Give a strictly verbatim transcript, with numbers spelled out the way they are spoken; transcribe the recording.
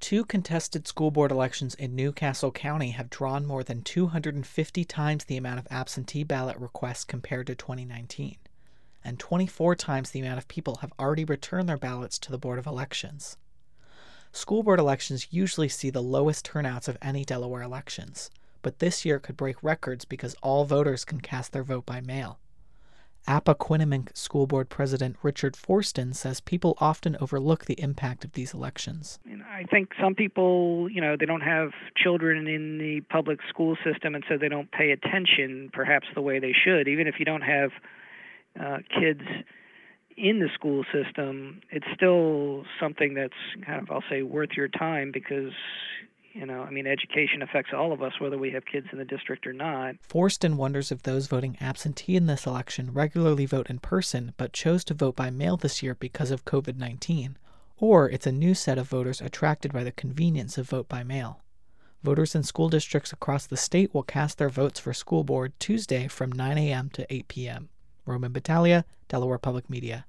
Two contested school board elections in New Castle County have drawn more than two hundred fifty times the amount of absentee ballot requests compared to twenty nineteen, and twenty-four times the amount of people have already returned their ballots to the Board of Elections. School board elections usually see the lowest turnouts of any Delaware elections, but this year could break records because all voters can cast their vote by mail. Appoquinimink School Board President Richard Forston says people often overlook the impact of these elections. And I think some people, you know, they don't have children in the public school system, and so they don't pay attention perhaps the way they should. Even if you don't have uh, kids in the school system, it's still something that's kind of, I'll say, worth your time because, you know, I mean, education affects all of us, whether we have kids in the district or not. Forston wonders if those voting absentee in this election regularly vote in person but chose to vote by mail this year because of covid nineteen, or it's a new set of voters attracted by the convenience of vote by mail. Voters in school districts across the state will cast their votes for school board Tuesday from nine a.m. to eight p.m. Roman Battaglia, Delaware Public Media.